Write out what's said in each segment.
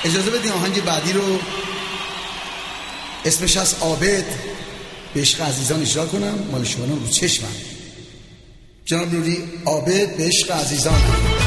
اجازه بدین آهنگ بعدی رو اسمش از عابد به عشق عزیزان اجرا کنم. مال شما رو چشمم. جناب نوری، عابد به عشق عزیزان.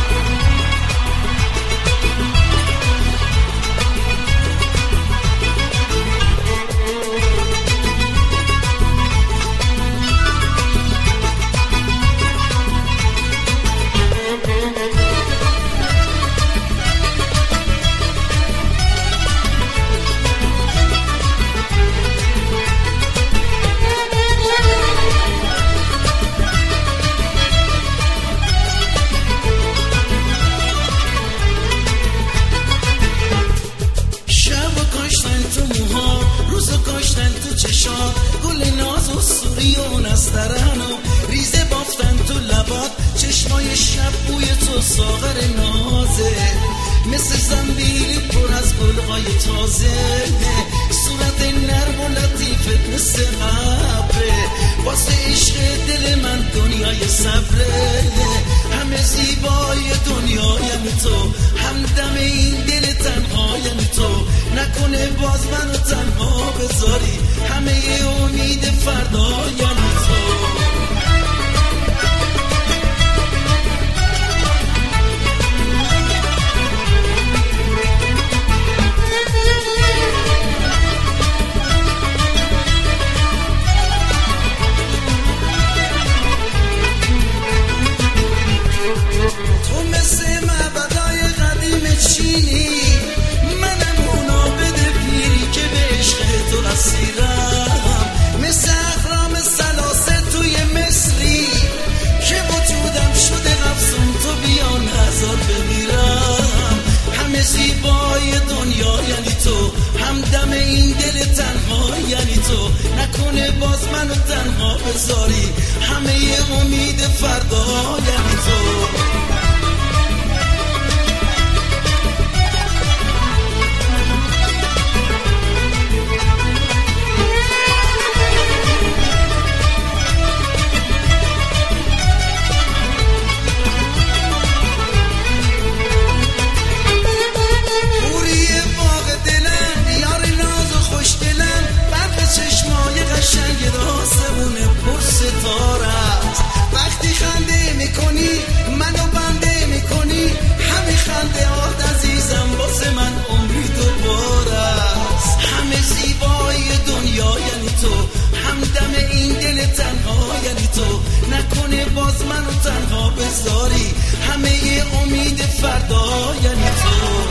گل ناز و سوری و نسترن و ریزه بافتن تو لبات، چشمای شب بوی تو ساغر نازه، مثل زنبیلی پر از گلهای تازه، صورت نرم و لطیفت مثل ابره، واسه عشق دل من دنیای صبره، همه زیبای دنیا یعنی تو، همدم این دل تنها یعنی تو، نکنه باز منو تنها بذاری، همه امید فردا یعنی تو. تو مثل معبدای قدیم چینی، منم اونا بده پیری که به عشق تو اسیرم، مثل اهرام ثلاثه توی مصری که وجودم شده افسون، تو بیا نظر بمیرم، همه زیبای دنیا یعنی تو، همدم این دل تنها یعنی تو، نکنه باز منو تنها بذاری، همه امید فردا یعنی تو. وقتی خنده میکنی منو بنده میکنی، همه خنده هات عزیزم واسه من عمری دوباره است، همه زیبای دنیا یعنی تو، همدم این دل تنها یعنی تو، نکنه باز منو تنها بذاری، همه امید فردا یعنی تو.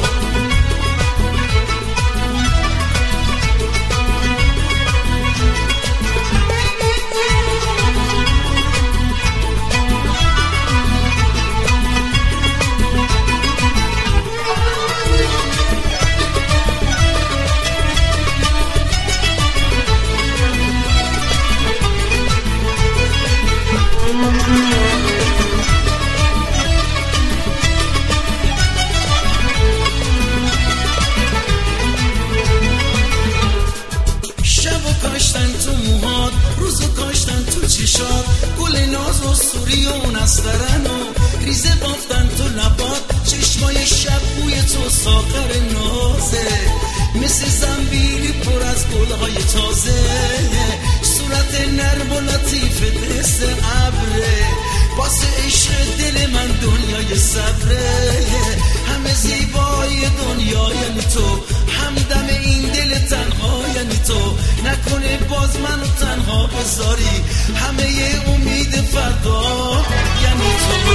کاشتن تو موهات، روزو کاشتن تو چشات، گل ناز و سوری و نسترن و ریزه بافتن تو لبات، چشمای شب بوی تو ساغر نازه، مثل زنبیلی پر از گلهای تازه، صورت نرم و لطیفت مثل ابره، واسه عشق دل من دنیای صبره، همه زیبای دنیا یعنی تو، همدم این دل تنها یعنی تو، نکنه باز منو تنها بذاری، همه امید فردا یعنی تو.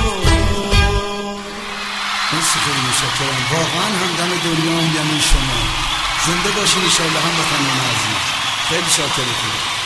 مرسی، خیلی متشکرم. واقعا همدم دنیا یعنی شما. زنده باشین ان شاء الله هموطنان عزیز. خیلی شاکرتون.